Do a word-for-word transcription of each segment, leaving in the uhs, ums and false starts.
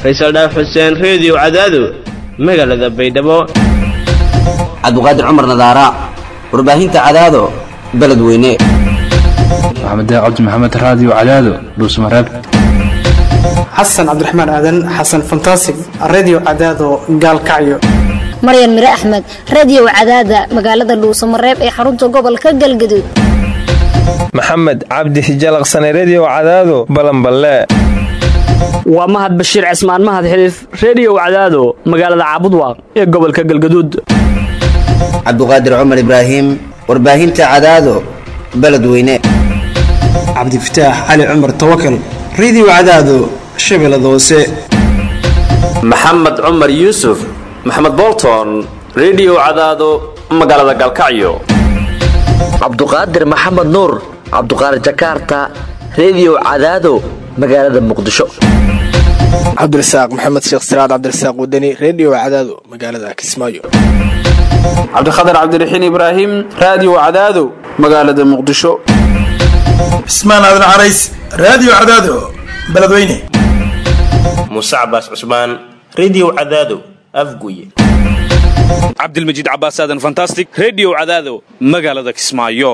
Faysal Dhaaf Xuseen Radio Cadaado magaalada Baydhabo. Cabduqaadir Cumar Nadaara warbaahinta Cadaado beledweyne. Maxamed Cabdi Maxamed Radio Cadaado Dhuusamareeb. Xasan Cabdiraxmaan Aadan Xasan Fantastic Radio Cadaado Gaalkacyo. Maryan Mire Axmed Radio Cadaada magaalada Dhuusamareeb ee xarunta gobolka Galgaduud. Maxamed Cabdi Hijalaqsane Radio Cadaado Balanballe. waa Mahad Bashiir Cismaan Mahad Xiliif Radio Cadaado magaalada Caabudwaaq ee gobolka Galgaduud. Cabduqaadir Cumar Ibraahim warbaahinta Cadaado beledweyne. Cabdi Fataax Ali Cumar Tawakkal Radio Cadaado Shabeellada Hoose. Maxamed Cumar Yuusuf Maxamed Bolton Radio Cadaado magaalada Galkacyo. Cabduqaadir Maxamed Nuur Cabduqaadir Jakarta Radio Cadaado magaalada Muqdisho. Cabdirasaaq Maxamed Sheekh Siraad Cabdirasaaq Wadani Radio Cadaado magaalada Kismaayo. Cabdikhadir Cabdiraxiin Ibraahim Radio Cadaado magaalada Muqdisho. Ismaan Aadan Carays Radio Cadaado beledweyne. Musa Abbas Usman Radio Cadaado Afguye. Cabdilmajiid Cabbaas Aadan Fantastic Radio Cadaado magaalada Kismaayo.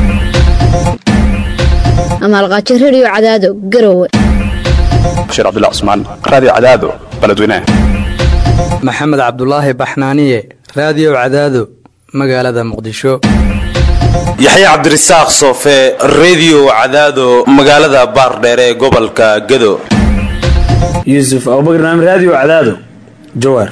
Amal Qaaji Radio Cadaado Garowe. Sheekh Abdullah Usman Radio Cadaado beledweyne. Maxamed Cabdullaahi Baxnaaniye Radio Cadaado magaalada Muqdisho. Yaxya Cabdirasaaq Soofe Radio Cadaado magaalada Baardheere ee gobolka Gado. Yusuf Abubakar Radio Cadaado Jowhar.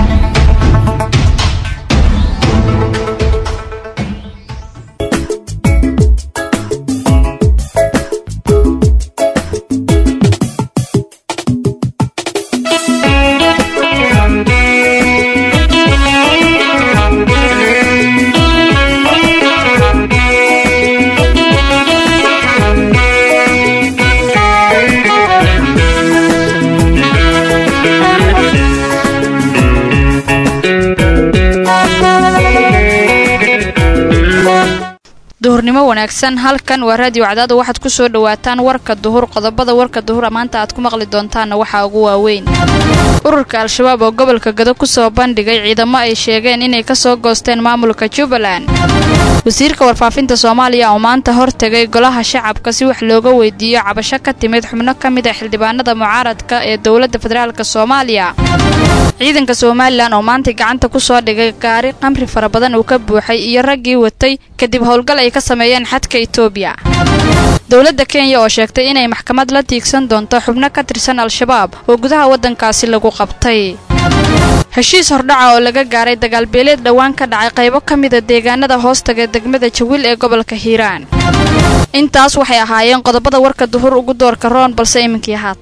duhurnimo wanaagsan halkan waa Radio Cadaado waxaad ku soo dhawaataan warka duhur qodobada warka duhur maanta aad ku maqli doontaan waxa ugu waaweyn ururka al-shabaab oo gobolka Gado ku soo bandhigay ciidamo ay sheegeen inay ka soo goosteen maamulka Jubbaland wasiirka warfaafinta Soomaaliya oo maanta hortagay golaha shacabka si wax looga weydiiyo cabasho ka timid xubno kamid ah xildhibaanada mucaaradka ee dawladda federaalka Soomaaliya ciidanka Soomaaliland oo maanta gacanta ku soo dhigay gaari qamri fara badan oo ka buuxay iyo raggii watay kadib howlgal ay ka sameeyeen xadka Itoobiya dawladda Kenya oo sheegtay inay maxkamad la tiigsan doonto xubno ka tirsan al-shabaab oo gudaha wadankaasi lagu qabtay heshiis hordhaca oo laga gaaray dagaal beeleed dhawaan ka dhacay qaybo kamid ah deegaanada hoostaga degmada Jawiil ee gobolka Hiiraan intaas waxay ahaayeen qodobada warka duhur ugu doorka roon balse iminkii haat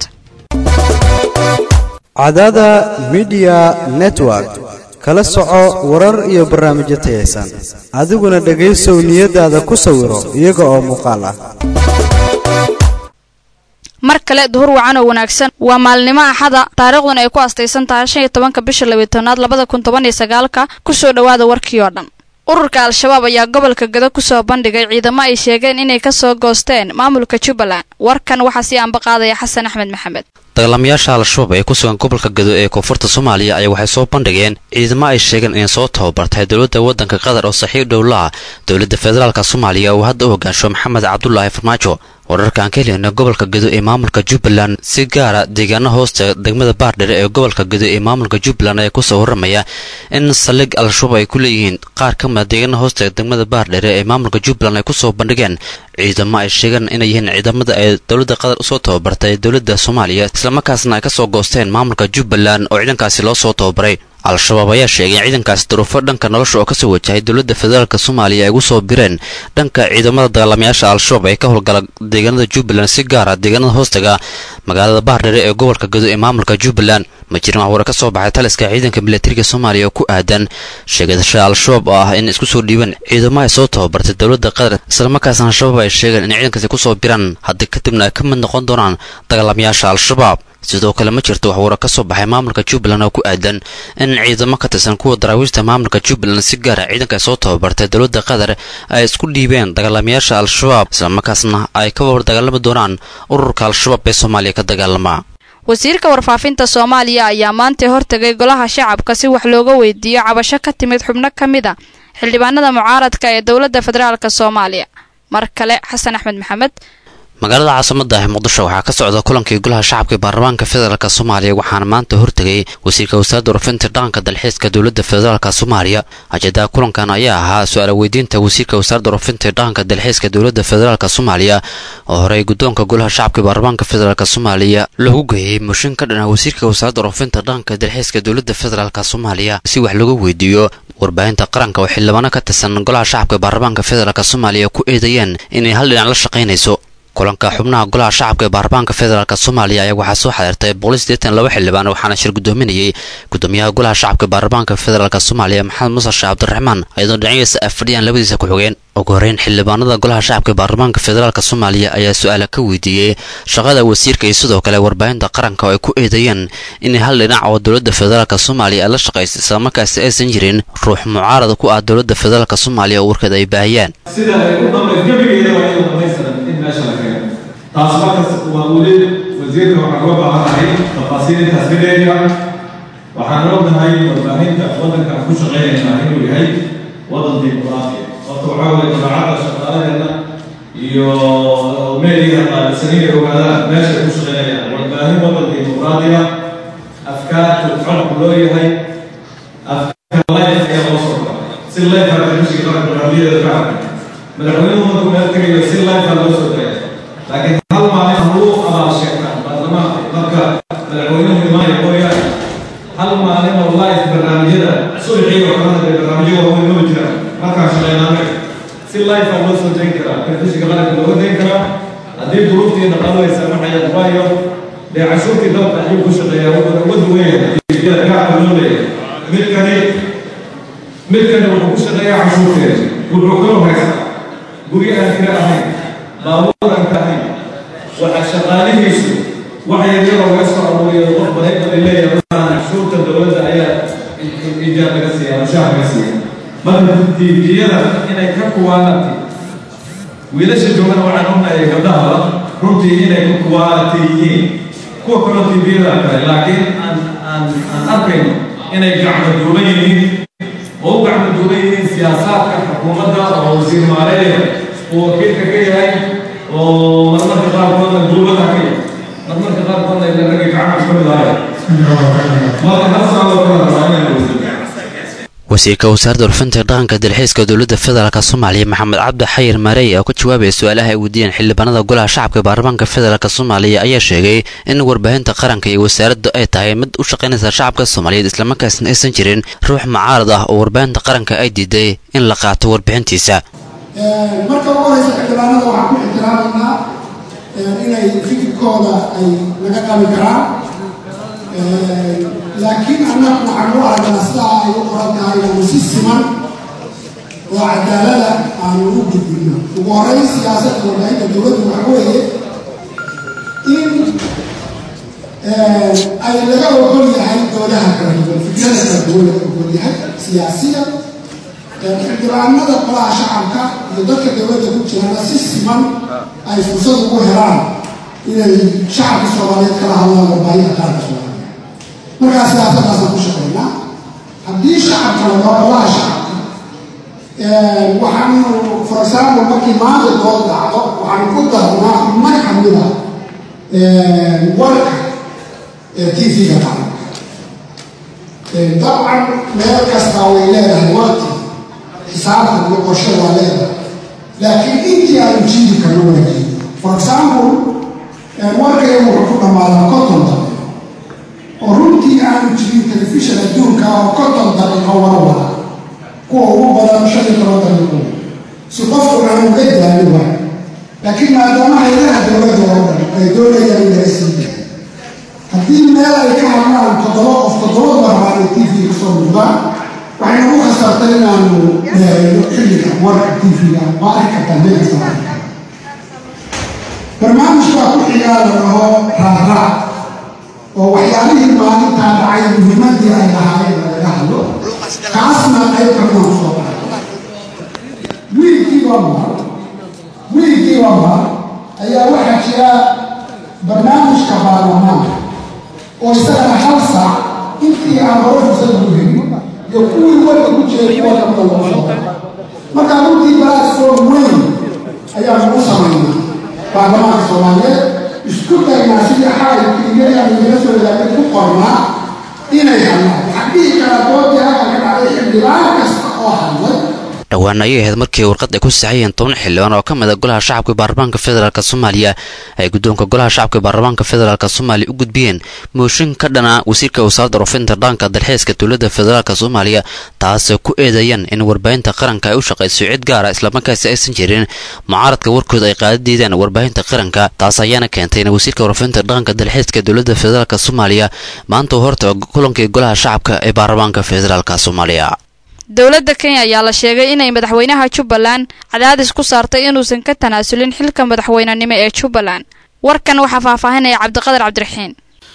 Cadaada Media Network kala soco warar iyo barnaamijyo tayeysan adiguna dhageysow niyadaada ku sawiro iyaga oo muuqaal ah mar kale duhur wacan oo wanaagsan waa maalnimo axada taariikhduna ay ku astaysan tahay shan iyo tobanka bisha laba iyo tobnaad labada kun toban iyo sagaal ka ku soo dhawaada warkii oo dhan ururka al-shabaab ayaa gobolka Gado ku soo bandhigay ciidamo ay sheegeen inay ka soo goosteen maamulka Jubbaland warkan waxa si aanba qaadaya Xasan Axmed Maxamed dagaalamayaasha al-shabaab ee ku sugan gobolka Gado ee koonfurta Soomaaliya ayaa waxay soo bandhigeen ciidamo ay sheegeen inay soo tababartay dawladda wadanka Qatar oo saxiib dowlaha dawladda federaalka Soomaaliya oo hadda u hogaansho Maxamed Cabdullaahi Farmaajo wararkan ka helina gobolka Gado ee maamulka Jubbaland si gaar ah deegaano hoosta degmada Baardheere ee gobolka Gado ee maamulka Jubbaland ay ku soo waramaya in salig al-shabaab ay ku leeyihiin qaar ka mid ah deegaano hoosta degmada Baardheere ee maamulka Jubbaland ay ku soo bandhigeen ciidamo ay sheegeen inay yihiin ciidamada ay dawladda Qatar soo tababartay dawladda Soomaaliya isla markaasna ay ka soo goosteen maamulka Jubbaland oo ciidankaasi loo soo tababaray al-shabaab ayaa sheegay ciidankaas duruufo dhanka nolosha oo ka soo wajahay dawladda federaalka Soomaaliya ay ugu soo bireen dhanka ciidamada dagaalamayaasha al-shabaab ee ka howlgala deegaanada Jubbaland si gaar ah deegaanada hoostaga magaalada Baardheere ee gobolka Gado ee maamulka Jubbaland ma jiraan wax war ka soo baxay taliska ciidanka militariga Soomaaliya oo ku aadan sheegashada al-shabaab oo ah in isku soo dhiiban ciidamo ay soo tababartay dawladda Qatar isla markaasna al-shabaab ay sheegeen in ciidankaasi ku soo biraan haddii kadibna ay ka mid noqon doonaan dagaalamayaasha al-shabaab sidoo kale ma jirto wax war ka soo baxay maamulka Jubbaland oo ku aadan in ciidamo ka tirsan kuwa daraawiishta maamulka Jubbaland si gaar ah ciidanka soo tababartay dawladda Qatar ay isku dhiibeen dagaalamayaasha al-shabaab isla markaasna ay ka war dagaalami doonaan ururka al-shabaab ee Soomaaliya ka dagaalama wasiirka warfaafinta Soomaaliya ayaa maanta hortagay golaha shacabka si wax looga weydiiyo cabasho ka timid xubno kamid ah xildhibaanada mucaaradka ee dowladda federaalka Soomaaliya mar kale Xasan Axmed Maxamed magaalada caasimada ah Muqdisho waxaa ka socda kulankii golaha shacabka ee baarlamaanka federaalka Soomaaliya waxaana maanta hortagay wasiirka wasaaradda warfaafinta dhaqanka dalxiiska dowladda federaalka Soomaaliya ajada kulankan ayaa ahaa su'aal weydiinta wasiirka wasaaradda warfaafinta dhaqanka dalxiiska dowladda federaalka Soomaaliya oo horey gudoonka golaha shacabka ee baarlamaanka federaalka Soomaaliya lagu geeyay mooshin ka dhan ah wasiirka wasaaradda warfaafinta dhaqanka dalxiiska dowladda federaalka Soomaaliya si wax looga weydiiyo warbaahinta qaranka oo xildhibaano ka tirsan golaha shacabka ee baarlamaanka federaalka Soomaaliya ku eedeeyeen inay hal dhinac la shaqeynayso kulanka xubnaha golaha shacabka ee baarlamaanka federaalka Soomaaliya ayaa waxaa soo xadirtay boqol sideetan iyo laba xildhibaan waxaana shir gudoominayay gudoomiyaha golaha shacabka ee baarlamaanka federaalka Soomaaliya Maxamed Muuse Sheekh Cabdiraxmaan ayadoo dhinaciisa afadhiyaan labadiisa ku xigeen ugu horeyn xildhibaanada golaha shacabka ee baarlamaanka federaalka Soomaaliya ayaa su'aal ka weydiiyay shaqada wasiirka iyo sidoo kale warbaahinta qaranka oo ay ku eedeeyeen in hal dhinac oo dowladda federaalka Soomaaliya la shaqeysay isla markaasna aysan jirin ruux mucaarad ku ah dowladda federaalka Soomaaliya oo warkeeda ay baahiyaan sida ay u dhameeyeen gabigeeda waa inuu dhamaystiran in meesha la keeno taas markaas waa weli wasiirka waxaa loo baahanyahay tafaasiilintaas mideega waxaan ognahay warbaahinta waddanka aan ku shaqeynayna inuu yahay waddan dimuqraadi horta waxaa weye dabeecadda shaqaalaheena iyo meeliga qaalisaniga ogaadaan meesha ku shaqeynayaan warbaahin waddan dimuqraadiya afkaartu xolku loo yahay afkaar layf ayaa loo soo qoray si layfaa telefishinka qaranka barnaamijyada ka arkay madaxweynuhu markuu meel tegayo si layfaa loo soo dayay laakiin hal maalin haluu abaal sheegtaan baarlamaanka marka madaxweynuhu imaanaya mooyaane hal maalin oo live barnaamijyada subaxii oo kalena dee barnaamijyo waaweyn maba jiraan markaan shaqeynaanay si live aa loo soo dayn karaa telefishinka qaranka looga dayn karaa haddii duruuftii dhaqalaysa maxayan waayo dee cashuurtii dalka ayuu ku shaqeeyaa uga duwanyada gaaca loo leeyahay midkani midkani wuxuu ku shaqeeyaa cashuurteeda wuxuu kaloo haystaa guryo aan kira ahayn baabuur aan ka ahayn waxa shaqaalihiisu wax yaryaroo laga soo aruuriyo qof badan ay leeyahay cashuurta dowladda ayaa ijaab laga siiya mushaar laga siiya marka tiibiyada inay ka kuwaanati wiilasha joogana waxaan ognahay gabdhaha runtii inay ku kuwaanati yihiin kuwa kaloo tiibiyada kale laakiin aan aan aan arkayno inay gacmo duuban yihiin oo u gacmo duuban yihiin siyaasaadka xukuumadda oo wasiir maareeya uu wakiilka ka yahay oo marmarka qaarkoodna duubada ka yahay marmarka qaarkoodna ila ragga gacmaha ka mid ahaya marka hal saa loo kala rabaa inay wasiirka wasaaradda warfaafinta dhaqanka dalxiiska dowladda federaalka Soomaaliya Maxamed Cabdi Xayir Maarey oo ka jawaabay su'aalaha ay weydiiyeen xildhibaanada golaha shacabka ee baarlamaanka federaalka Soomaaliya ayaa sheegay in warbaahinta qaranka iyo wasaaraddu ay tahay mid u shaqeynaysa shacabka Soomaaliyeed isla markaasna aysan jirin ruux mucaarad ah oo warbaahinta qaranka ay diiday in la qaato warbixintiisa marka ugu horeysa xildhibaanada waxaan ku ixtiraaminaa inay fikirkooda ay laga qabi karaan laakiin annagu waxaan u aragnaa sidaa ay u qoran tahay inaanu si siman oo cadaalada aanu u gudbino ugu horeyn siyaasadda warbaahinta dowladdu waxa weeye in ay laga ogol yahay doodaha kala duwan fikrada kala duwan laga ogol yahay siyaasiya xildhibaanada golaha shacabka iyo dadka dowladda ku jirana si siman ay fursad ugu helaan inay shacabka Soomaaliyeed kala hadlaan warbaahinta qaranka Soomaaliya markaas siyaasadaasaan ku shaqeynaa haddii shacabka la rabo golaha shacabka waxaanu for example markii maanta dood dhacdo waxaanu ku darnaa mar kamida warka t v-ga qaranka dabcan meel kastaa way leedahay warki xisaabta iyo qorshe waa leedahay laakiin intii aanu jiidi karno waajibi for example warkaya wuxuu ku dhammaadaa konton daqiiqo oo runtii aanu jirin telefishan adduunka oo konton daqiiqo warwara kuwa ugu badan shan iyo toban daqiiqo si qofkuna aanu ka daali waay laakiin maadaama hayadaha dowladda oo dhan ay doonayaan in laga sii daay haddii meel ay ka hadlaan toddoba qof toddoba marmaan ay t v kasoo muuqdaan waxayna u khasartay inaanu meerayno xilliga warka t v-ga waa arki kartaa meel kasta arki karta barnaamijkaa ku xigaa la dhaho raaraac oo waxyaalihii maalintaa dhacay muhiimadii ay lahaayeen lagaga hadlo kaasna qayb kamida kusoo baxay wiilkiiba mar wiilkiiba mar ayaa waxaa jira barnaamijka baarlamaanka oo isagana hal saac intii aan hore fursad ugu helin iyo kuwii walba ku jiray kuwa ka muuqda markaa runtii balaasoo weyn ayaa lagu samaynaa baarlamaanka soomaaliyeed isku daynaa sidii xalaykiiyaaan igala soo wadaagay ku qornaa inay hadlaan xaggii kala doodii halka ka dhacday xildhibaan kasta oo hadlay dhowaan ayay ahayd markii warqad ay ku saxayeen toban xildhibaan oo ka mid a golaha shacabka baarlamaanka federaalk soomaaliya ay guddoonka golaha shacabka baarlamaanka federaalk soomaaliya u gudbiyeen mooshin ka dhana wasiirka wasaaradda rufinta dhanka dalxiiska dowladda federaalk soomaaliya taasoo ku eedeeyeen in warbaahinta qaranka ay u shaqayso cid gaara islamarkaasi aysan jirin mucaaradka warkooda ay qaadadiideen warbaahinta qaranka taas ayaana keentay in wasiirka rufinta dhanka dalxiiska dowladda federaalk soomaaliya maanta horta kulankii golaha shacabka ee baarlamaanka federaalk soomaaliya. dowladda Kenya ayaa la sheegay inay madaxweynaha Jubbaland cadaadis ku saartay inuusan ka tanaasulin xilka madaxweynenimo ee Jubbaland. warkan waxa faahfaahinaya Cabdiqadar Cabdiraxiin.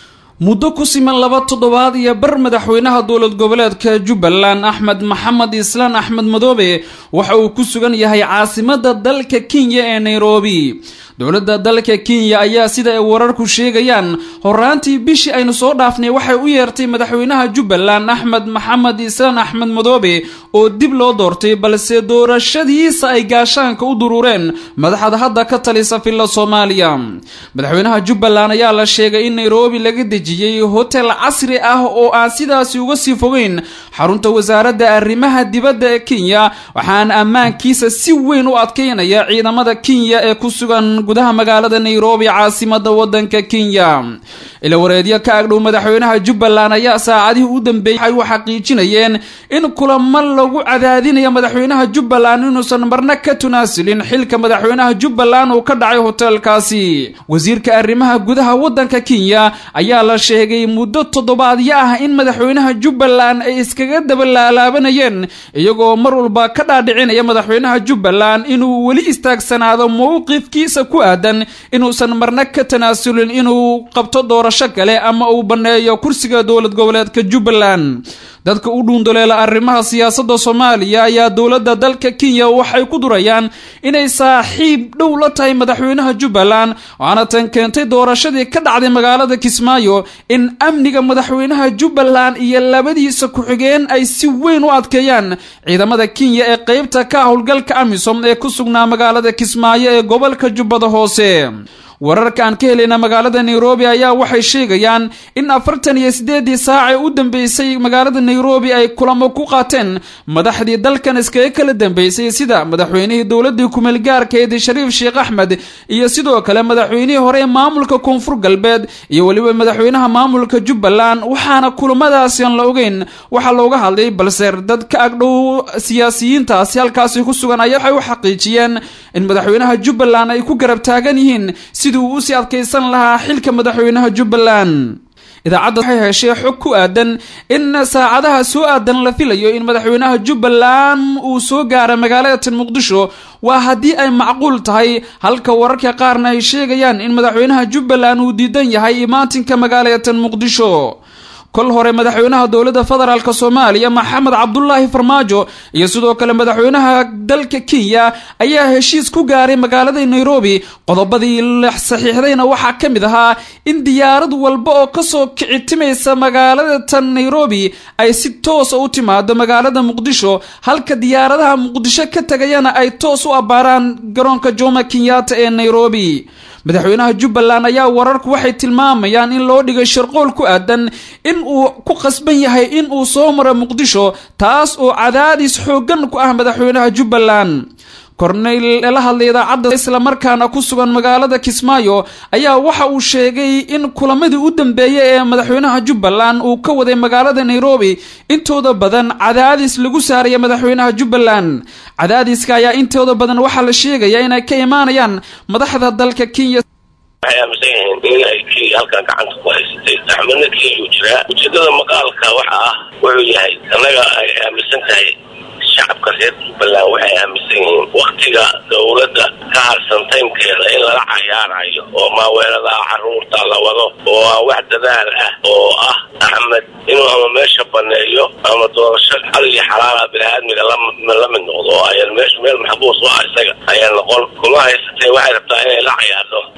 muddo ku siman laba toddobaad iyo bar madaxweynaha dowlad goboleedka Jubbaland Axmed Maxamed Islaan Axmed Madoobe waxa uu ku sugan yahay caasimadda dalka Kenya ee Nairobi. dowladda dalka Kenya ayaa sida ay wararku sheegayaan horaantii bishii aynu soo dhaafnay waxay u yeertay madaxweynaha Jubbaland Axmed Maxamed Islaan Axmed Madoobe oo dib loo doortay balse doorashadiisa ay gaashaanka u durureen madaxda hadda ka talisa filla Soomaaliya. madaxweynaha Jubbaland ayaa la sheegay in Nairobi laga dejiyay hotel casri ah oo aan sidaas uga sii fogeyn xarunta wasaaradda arrimaha dibadda ee Kenya waxaana ammaankiisa si weyn u adkeynaya ciidamada Kenya ee ku sugan gudaha magaalada Nairobi caasimadda wadanka Kenya. ila wareedyo ka agdhow madaxweynaha Jubbaland ayaa saacadii u dambeeyay waxay xaqiijinayeen in kulamo lagu cadaadinayo madaxweynaha Jubbaland inuusan marna ka tunaasilin xilka madaxweynaha Jubbaland oo ka dhacay hotelkaasi. wasiirka arrimaha gudaha wadanka Kenya ayaa la sheegay muddo toddobaadyo ah in madaxweynaha Jubbaland ay iskaga dabalaalaabanayeen iyagoo mar walba ka dhaadhicinaya madaxweynaha Jubbaland inuu wali istaagsanaado mowqifkiisa ku aadan inuusan marna ka tanaasulin inuu qabto doorasho kale ama uu baneeyo kursiga dowlad goboleedka Jubbaland. dadka u dhuundoleela arrimaha siyaasadda Soomaaliya ayaa dowladda dalka Kenya waxay ku durayaan inay saaxiib dhow la tahay madaxweynaha Jubbaland waana tan keentay doorashadii ka dhacday magaalada Kismaayo in amniga madaxweynaha Jubbaland iyo labadiisa ku-xigeen ay si weyn u adkeeyaan ciidamada Kenya ee qaybta ka howlgalka AMISOM ee ku sugnaa magaalada Kismaayo ee gobolka Jubbada Hoose. wararka aan ka helayna magaalada Nairobi ayaa waxay sheegayaan in afartan iyo sideed saac u dambeysay magaalada Nairobi ay kulamo ku qaateen madaxdii dalkan iskaga kala dambeysay sida madaxweynihii dowladda kumeel gaarka ee Shariif Sheekh Axmed iyo sidoo kale madaxweynihii hore maamulka Koonfur Galbeed iyo waliba madaxweynaha maamulka Jubbaland waxaana kulamadaasi aan la ogeyn waxa looga hadlay balse dad ka agdhow siyaasiyiintaasi halkaas ku sugan ayaa waxay u xaqiijiyeen in madaxweynaha Jubbaland ay ku garab taagan yihiin siduu u sii adkeysan lahaa xilka madaxweynaha Jubbaland. idaacadda waxay heshay xog ku aadan in saacadaha soo aadan la filayo in madaxweynaha Jubbaland uu soo gaaro magaalada Muqdisho waa hadii ay macquul tahay halka wararka qaarna ay sheegayaan in madaxweynaha Jubbaland uu diidan yahay imaatinka magaalada Muqdisho. kol hore madaxweynaha dowladda federaalka Soomaaliya Maxamed Cabdullaahi Farmaajo iyo sidoo kale madaxweynaha dalka Kenya ayaa heshiis ku gaaray magaalada Nairobi. qodobadii la saxiixdayna waxa kamid ahaa in diyaarad walba oo ka soo kicitimaysa magaalada tan Nairobi ay si toos u timaado magaalada Muqdisho halka diyaaradaha Muqdisho ka tagayana ay toos u abaaraan garoonka Jomo Kenyatta ee Nairobi. madaxweynaha Jubbaland ayaa wararku waxay tilmaamayaan in loo dhigay shirqool ku aadan in uu ku qasban yahay in uu soo maro Muqdisho taas oo cadaadis xoogan ku ah madaxweynaha Jubbaland. korneyl la hadlay idaacadda isla markaana ku sugan magaalada Kismaayo ayaa waxa uu sheegay in kulamadii u dambeeyay ee madaxweynaha Jubbaland uu ka waday magaalada Nairobi intooda badan cadaadis lagu saaray madaxweynaha Jubbaland. cadaadiska ayaa intooda badan waxa la sheegay inay ka imaanayaan madaxda dalka Kenya. waxay aaminsan yihiin in ay Kenya halkan gacanta ku haysatay taxmana Kenya jira ujeedada maqaalka waxa ah wuxuu yahay anaga ay aaminsan tahay shacabka reer Jubbaland waxay aaminsan yihiin waqtiga dowladda ka harsan taymkeeda in la cayaarayo oo maaweelada caruurta la wado oo wax dadaal ah oo ah Axmed inuu ama meesha baneeyo ama doorasho xal iyo xalaal bini'aadmiga la mid noqdo ayaan meesha meel maxbuus u ah isaga ayaan noqon kuma haysatay waxay rabtaa inay la cayaarto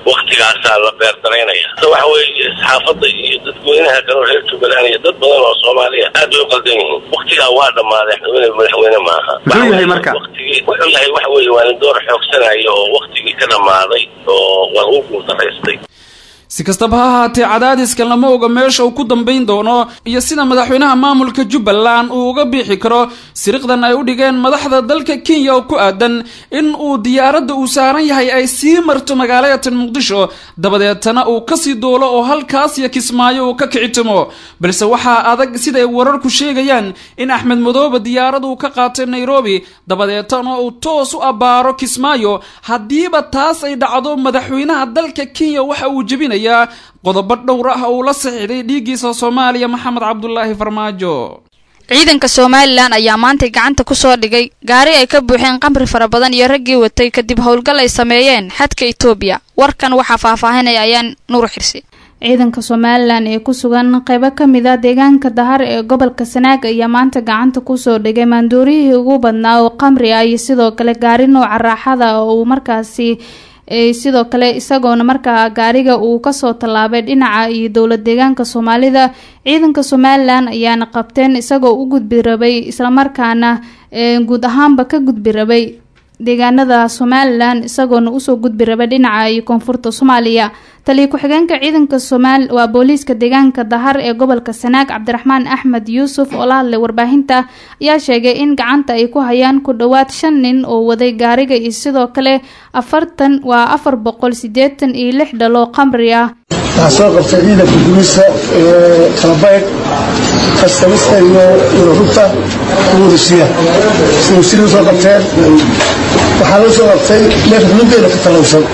waktigaasaa la beerdaraynaya waxa weeye saxaafadda iyo dadweynaha kaloo reer jubbaland iyo dad badan oo soomaaliya aad bay u qaldan yihiin waktigaa waa dhammaaday madaxweyne madaxweyne maaha muxuu yahay marka waktigii wuxuu yahay waxa weeye waa nin door xoogsanaya oo waktigii ka dhammaaday oo waa uu guultaraystay si kastaba ha ahaatee cadaadiskan lama oga meesha uu ku dambayn doono iyo sida madaxweynaha maamulka jubbaland uu uga bixi karo siriqdan ay u dhigeen madaxda dalka kenya oo ku aadan in uu diyaaradda uu saaran yahay ay sii marto magaalada muqdisho dabadeetana uu kasii doolo oo halkaas iyo kismaayo uu ka kicitimo balse waxaa adag siday wararku sheegayaan in axmed madoobe diyaarad uu ka qaatay nairobi dabadeetana uu toos u abbaaro kismaayo haddiiba taas ay dhacdo madaxweynaha dalka kenya waxa uu jebinaya qodobo dhowr ah uu la saxiixday dhiiggiisa Soomaaliya Maxamed Cabdullaahi Farmaajo ciidanka Soomaaliland ayaa maanta gacanta ku soo dhigay gaari ay ka buuxeen qamri fara badan iyo raggii watay kadib howlgal ay sameeyeen xadka Itoobiya warkan waxa faahfaahinaya ayaan Nuur Xirsi ciidanka Soomaaliland ee ku sugan qaybo kamid ah deegaanka Dahar ee gobolka Sanaag ayaa maanta gacanta ku soo dhigay maandooriyihii ugu badnaa oo qamri ah iyo sidoo kale gaari nooca raaxada oo markaasi ee sidoo kale isagoona markaa gaariga uu ka soo talaabay dhinaca iyo dowlad deegaanka Soomaalida ciidanka Soomaaliland ayaana qabteen isagoo u gudbi rabay isla markaana ee guud ahaanba ka gudbi rabay deegaanada Soomaaliland isagoona u soo gudbi rabay dhinaca iyo koonfurta Soomaaliya taliye ku-xigeenka ciidanka Soomaal waa booliiska deegaanka Dahar ee gobolka Sanaag Cabdiraxmaan Axmed Yuusuf oo la hadlay warbaahinta ayaa sheegay in gacanta ay ku hayaan ku dhawaad shan nin oo waday gaariga iyo sidoo kale afartan waa afar boqol sideetan iyo lix dhalo qamri ah taasoo qabtay ciidanka booliiska ee Kalabayg kastamista iyo rugta booliiska sidoo sidoo soo qabteen waxaa loo soo qabtay meel xudunteeda ka talowsan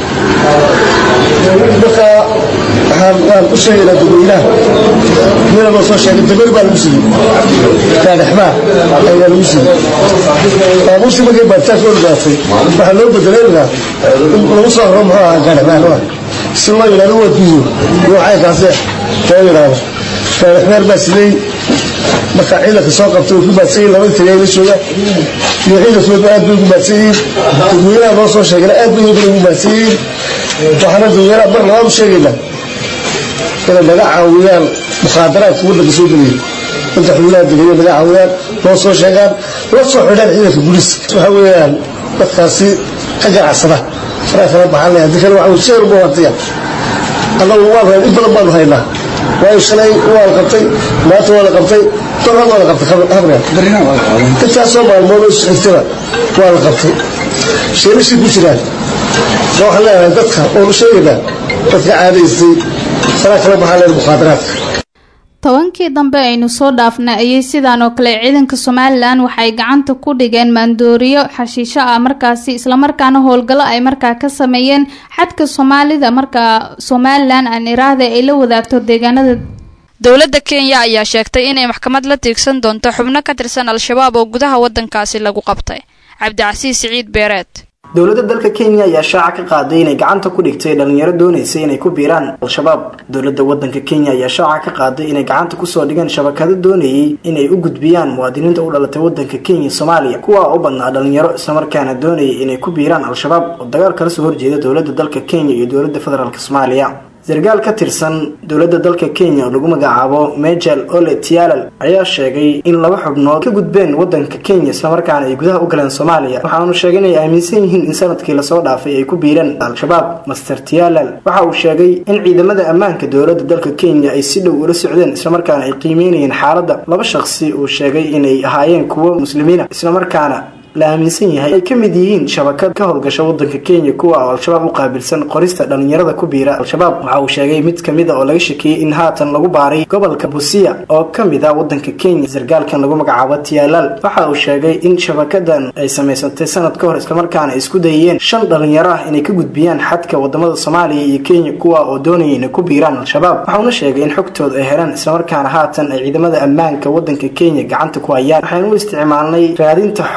marka waxaan u sheegay dadweynaha meel loo soo sheegay dabar baa lagu siiyey kaadhaxmaa ayaa lagu siiyey baabuursi markay baartaan soo dhigaatay waxaa loo bedelay lagu soo horo muxuu ahaa kaadhaxmaa si loo yidhahdo waa diido waxay kaase loo yidhahdo kaadhaxmaa baa sidey marka ciidanka soo qabtay uu ku baadsan laba tagay la jooga iyo ciidanka aad bay ugu baadsan yihiin dadweynaha loo soo sheegay aad bay ugu baadsan yihiin waxaana dadweynaha mar labaad u sheegaynaa inay naga caawiyaan mukhaadaraadka waddanka soo geliyay inta xuduudaha degaya naga caawiyaan loo soo sheegaan la soo xidhaan ciidanka booliiska waxa weeyaan dadkaasi ka ganacsada faraa kala baxaan leh haddii kale waxa uu sheer ugu watiya annagu waan rayn in badan baanu haynaa waayo shalay waa la qabtay maanta waa la qabtay torna waa la qabtay habriga intaasoo maalmood oo isxigtaba waa la qabtay sheelashii ku jiraan waxaan leeyahay dadka oonu sheegaynaa dadka caadaystay faraa kala baxaan leh mukhaadaraadka tobankii dambe aynu soo dhaafnay ayay sidaan oo kale ciidanka Soomaaliland waxay gacanta ku dhigeen maandooriyo xashiisho ah markaasi isla markaana howlgalo ay markaa ka sameeyeen xadka Soomaalida markaa Soomaaliland aan iraahdo ay la wadaagto deegaanada dowladda Kenya ayaa sheegtay inay maxkamad la tiigsan doonto xubno ka tirsan Al-Shabaab oo gudaha wadankaasi lagu qabtay Cabdicasiis Siciid Beereed dowladda dalka Kenya ayaa shaaca ka qaaday inay gacanta ku dhigtay dhalinyaro doonaysa inay ku biiraan Al-Shabaab dowladda wadanka Kenya ayaa shaaca ka qaaday inay gacanta ku soo dhigaan shabakado doonayay inay u gudbiyaan muwaadiniinta u dhalatay wadanka Kenya Soomaaliya kuwa u badnaa dhalinyaro isla markaana doonayay inay ku biiraan Al-Shabaab oo dagaal kala soo horjeeda dowladda dalka Kenya iyo dowladda federaalka Soomaaliya sargaal ka tirsan dowladda dalka Kenya oo lagu magacaabo Majal Ole Tialal ayaa sheegay in laba xubnood ka gudbeen wadanka Kenya isla markaana ay gudaha u galeen Soomaaliya waxaanu sheegay inay aaminsan yihiin in sanadkii la soo dhaafay ay ku biireen Al-Shabaab Master Tialal waxa uu sheegay in ciidamada ammaanka dowladda dalka Kenya ay si dhow ula socdeen isla markaana ay qiimeynayeen xaaladda laba shakhsi oo sheegay inay ahaayeen kuwo muslimiin isla markaana la aaminsan yahay ay kamid yihiin shabakad ka howlgasha wadanka Kenya kuwa Al-Shabaab u qaabilsan qorista dhalinyarada ku biira Al-Shabaab waxa uu sheegay mid kamid ah oo laga shakiyay in haatan lagu baaray gobolka Busia oo kamid ah wadanka Kenya sargaalkan lagu magacaabo Tialal waxa uu sheegay in shabakadan ay sameysatay sanad ka hor isla markaana isku dayeen shan dhalinyaro ah inay ka gudbiyaan xadka wadamada Soomaaliya iyo Kenya kuwa oo doonayay inay ku biiraan Al-Shabaab waxa uu sheegay in xogtooda ay helaan isla markaana haatan ay ciidamada ammaanka wadanka Kenya gacanta ku hayaan waxaan u isticmaalnay raadinta xogta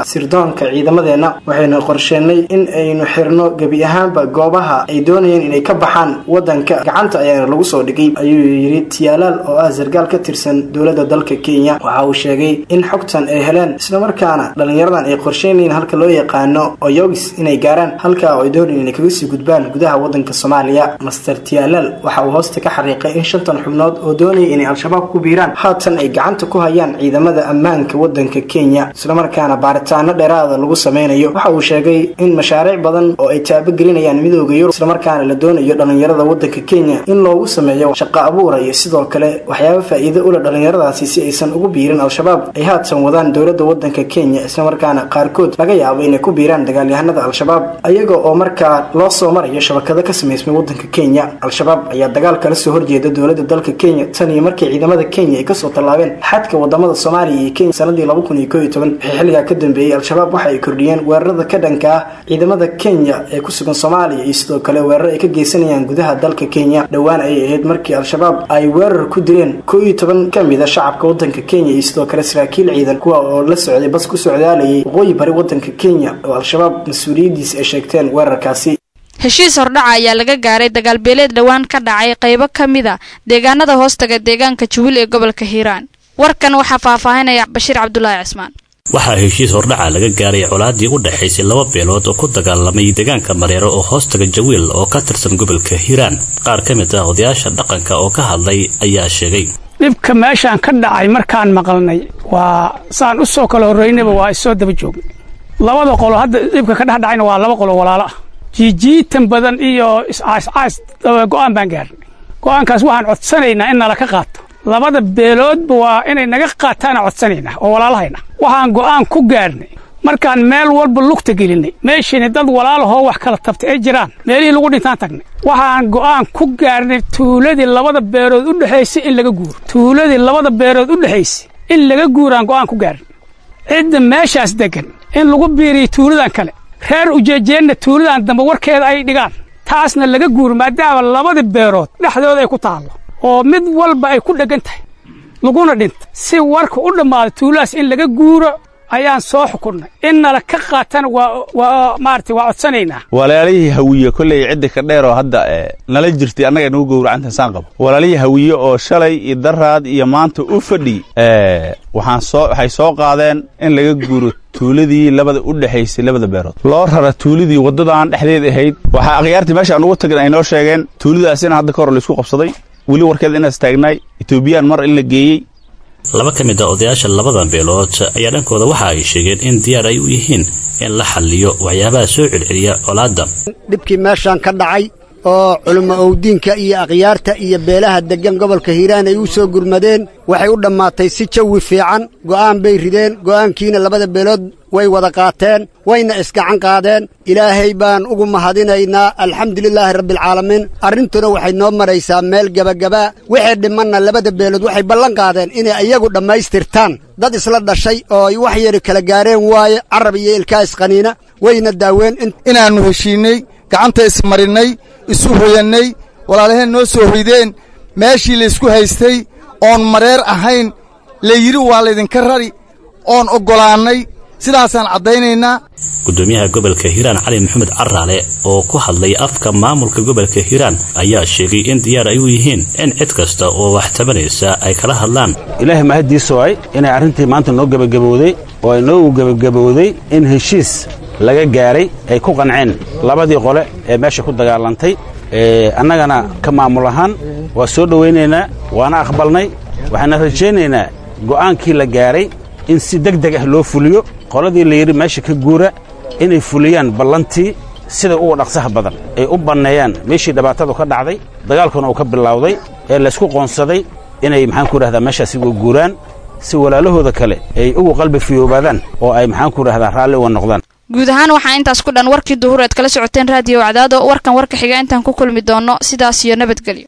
sirdoonka ciidamadeena waxaynu qorsheenay in aynu xirno gebi ahaanba goobaha ay doonayeen inay ka baxaan wadanka gacanta ayaana lagu soo dhigay ayuu yiri Tialaal oo ah sargaal ka tirsan dowladda dalka Kenya waxa uu sheegay in xogtan ay heleen isla markaana dhalinyaradan ay qorsheynayeen halka loo yaqaano Oyogis inay gaaraan halka ay doonayeen inay kaga sii gudbaan gudaha wadanka Soomaaliya Master Tialaal waxa uu hoosta ka xariiqay in shantan xubnood oo doonayeen inay al-shabaab ku biiraan haatan ay gacanta ku hayaan ciidamada ammaanka wadanka Kenya isla markaana baaritaano dheeraad lagu sameynayo waxa uu sheegay in mashaariic badan oo ay taabagelinayaan midowga Yurub isla markaana la doonayo dhalinyarada wadanka Kenya in loogu sameeyo shaqo abuur iyo sidoo kale waxyaabo faa'iido u leh dhalinyaradaasi si aysan ugu biirin al-shabaab ay haatan wadaan dowladda wadanka Kenya isla markaana qaarkood laga yaabo inay ku biiraan dagaalyahanada al-shabaab ayaga oo markaa loo soo marayo shabakado ka sameysmay wadanka Kenya al-shabaab ayaa dagaal kala soo horjeeda dowladda dalka Kenya tan iyo markii ciidamada Kenya ay ka soo talaabeen xadka wadamada Soomaaliya iyo Kenya sanadii laba kun iyo koob iyo toban xilliga ka dambeeyay al-shabaab waxa ay kordhiyeen weerarada ka dhanka ah ciidamada Kenya ee ku sugan Soomaaliya iyo sidoo kale weerar ay ka geysanayaan gudaha dalka Kenya dhawaan ay ahayd markii al-shabaab ay weerar ku dileen koob iyo toban kamid ah shacabka wadanka Kenya iyo sidoo kale saraakiil ciidan kuwa oo la socday bas ku socdaalayay waqooyi bari wadanka Kenya oo al-shabaab mas'uuliyadiisa ay sheegteen weerarkaasi heshiis hordhaca ayaa laga gaaray dagaal beeleed dhawaan ka dhacay qaybo kamid ah deegaanada hoostaga deegaanka Jubiil ee gobolka Hiiraan warkan waxa faahfaahinaya Bashiir Cabdullaahi Cismaan waxaa heshiis hordhaca laga gaaray colaadii u dhaxaysay laba beelood oo ku dagaalamay deegaanka Mareero oo hoostaga Jawiil oo ka tirsan gobolka Hiiraan qaar kamid ah odayaasha dhaqanka oo ka hadlay ayaa sheegay dhibka meeshan ka dhacay markaan maqalnay waa saan u soo kala horeynayba waa soo daba joogay labada qolo hadda dhibka ka dhaxayna waa laba qolo walaalo ah jijiitan badan iyo is-aas go'aan baan gaarnay go'aankaas waxaan codsanaynaa in nala ka qaato labada beeloodba waa inay naga qaataan codsanaynaa oo walaalahayna waxaan go'aan ku gaarnay markaan meel walba lugta gelinay meeshii dad walaalahoo wax kala tabtay ay jiraan meelihii lagu dhintaan tagnay waxaan go'aan ku gaarnay tuuladii labada beelood u dhaxaysay in laga guuro tuuladii labada beelood u dhaxaysay in laga guuraan go'aan ku gaarnay cidda meeshaas degan in lagu biiriyo tuuladan kale reer ujeejeenna tuuladan dambe warkeeda ay dhigaan taasna laga guuro maadaama labada beelood dhexdooda ay ku taallo oo mid walba ay ku dhagan tahay laguna dhinta si warka u dhammaado tuulaas in laga guuro ayaan soo xukunnay in nala ka qaatana waa waa maartay waa codsanaynaa walaalihii hawiye kolley cidda ka dheer oo hadda nala jirtay annaga nagu gowracanta saan qabo walaalihii hawiye oo shalay iyo daraad iyo maanta u fadhi ee waxaan soo waxay soo qaadeen in laga guuro tuuladii labada u dhaxaysay labada beerood loo rara tuuladii wadadan dhexdeed ahayd waxa aqyaartii meesha aan ugu tagin ay noo sheegeen tuuladaas in hadda ka hor la isku qabsaday wili warkeed inaas taagnay Ethiopian mar in la geeyay laba kamid ah odayaasha labada beelood ayaa dhankooda waxa ay sheegeen in diyaar ay u yihiin in la xalliyo waxyaabaha soo celceliya colaadda dhibkii meeshan ka dhacay oo culimo owdiinka iyo aqyaarta iyo beelaha degan gobolka Hiiraan ay u soo gurmadeen waxay u dhamaatay si jawi fiican go'aan bay rideen go'aankiina labada beelood way wada qaateen wayna isgacan qaadeen ilaahay baan ugu mahadinaynaa alxamdulilaahi rabbil caalamiin arrintuna waxay noo maraysaa meel gabagaba wixii dhimanna labada beelood waxay ballan qaadeen inay iyagu dhammaystirtaan dad isla dhashay oo ay wax yar kala gaareen waaye carab iyo ilkaa isqaniina wayna daaween inaannu heshiinay gacanta ismarinay isu hoyanay walaalaheen noo soo hoydeen meeshii la isku haystay oon mareer ahayn la yiri waa laydinka rari oon oggolaannay sidaasaan caddaynaynaa gudoomiyaha gobolka Hiiraan Cali Maxamed Carraale oo ku hadlay afka maamulka gobolka Hiiraan ayaa sheegay in diyaar ay u yihiin in cid kasta oo wax tabanaysa ay kala hadlaan ilaahay mahadiiso ay inay arrintii maanta noo gabagabowday oo ay noo gabagabowday in heshiis laga gaaray ay ku qanceen labadii qole ee meesha ku dagaalantay ee annagana ka maamul ahaan waa soo dhaweynaynaa waana aqbalnay waxaana rajaynaynaa go'aankii la gaaray in si degdeg ah loo fuliyo qoladii la yiri meesha ka guura inay fuliyaan ballantii sida ugu dhaqsaha badan ay u banneeyaan meeshii dhibaatadu ka dhacday dagaalkuna uu ka bilowday ee la isku qoonsaday inay maxaan ku raahdaa meeshaasi uga guuraan si walaalahooda kale ay ugu qalbi fiyoobaadaan oo ay maxaan ku raahdaa raalli uga noqdaan guud ahaan waxaa intaas ku dhan warkii duhur aad kala socoteen raadiyo Cadaado warkan warka xiga intaan ku kulmi doono sidaas iyo nabadgelyo